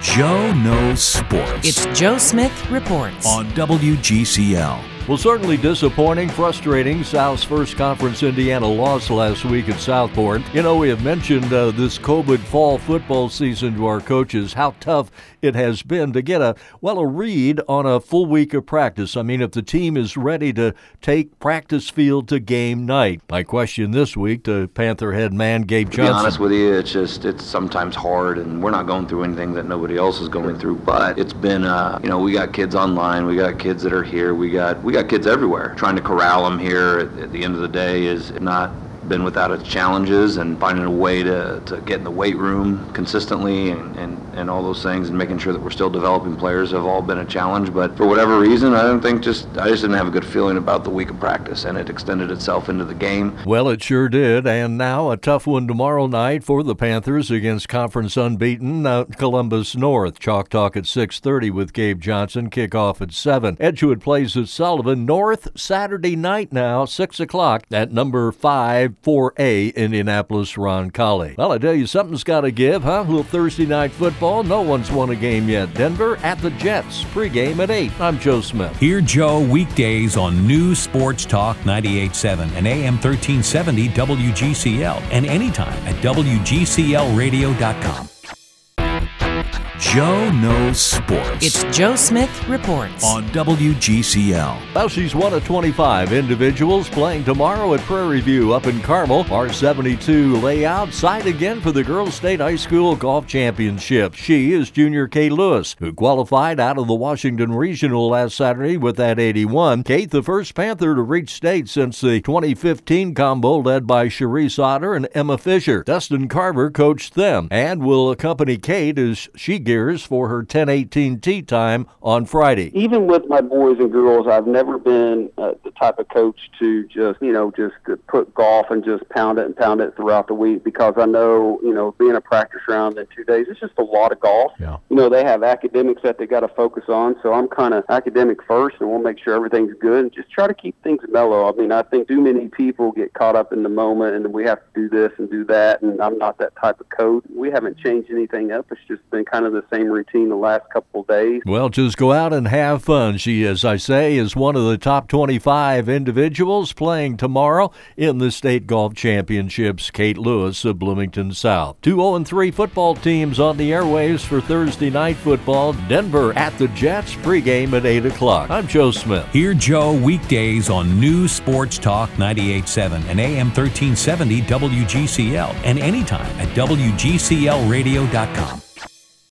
Joe Knows Sports. It's Joe Smith Reports on WGCL. Well, certainly disappointing, frustrating. South's first Conference Indiana loss last week at Southport. You know, we have mentioned this COVID fall football season to our coaches, how tough it has been to get a read on a full week of practice. I mean, if the team is ready to take practice field to game night. My question this week to Panther head man Gabe Johnson. To be honest with you, it's sometimes hard, and we're not going through anything that nobody else is going through, but it's been, we got kids online, we got kids that are here, we got kids everywhere. Trying to corral them here at the end of the day is not been without its challenges, and finding a way to get in the weight room consistently and all those things, and making sure that we're still developing players have all been a challenge. But for whatever reason, I just didn't have a good feeling about the week of practice, and it extended itself into the game. Well, it sure did, and now a tough one tomorrow night for the Panthers against conference unbeaten Columbus North. Chalk Talk at 6:30 with Gabe Johnson. Kickoff at 7. Edgewood plays at Sullivan. North Saturday night now, 6 o'clock at number 5. 4A, Indianapolis Roncalli. Well, I tell you, something's got to give, huh? A little Thursday night football. No one's won a game yet. Denver at the Jets. Pregame at 8. I'm Joe Smith. Hear Joe weekdays on News Sports Talk 98.7 and AM 1370 WGCL, and anytime at WGCLradio.com. Joe Knows Sports. It's Joe Smith Reports on WGCL. Well, she's one of 25 individuals playing tomorrow at Prairie View up in Carmel. R72 layout, side again for the Girls State High School Golf Championship. She is junior Kate Lewis, who qualified out of the Washington Regional last Saturday with that 81. Kate, the first Panther to reach state since the 2015 combo led by Sharice Otter and Emma Fisher. Dustin Carver coached them and will accompany Kate as she gears for her 10:18 tee time on Friday. Even with my boys and girls, I've never been the type of coach to just to put golf and just pound it throughout the week, because I know, being a practice round in 2 days, it's just a lot of golf. Yeah. They have academics that they got to focus on, so I'm kind of academic first, and we'll make sure everything's good and just try to keep things mellow. I mean, I think too many people get caught up in the moment, and we have to do this and do that, and I'm not that type of coach. We haven't changed anything up. It's just been kind of the same routine the last couple of days. Well, just go out and have fun. She, as I say, is one of the top 25 individuals playing tomorrow in the State Golf Championships. Kate Lewis of Bloomington South. 2 0-3 football teams on the airwaves for Thursday night football. Denver at the Jets. Pregame at 8 o'clock. I'm Joe Smith. Hear Joe weekdays on News Sports Talk 98.7 and AM 1370 WGCL, and anytime at WGCLradio.com.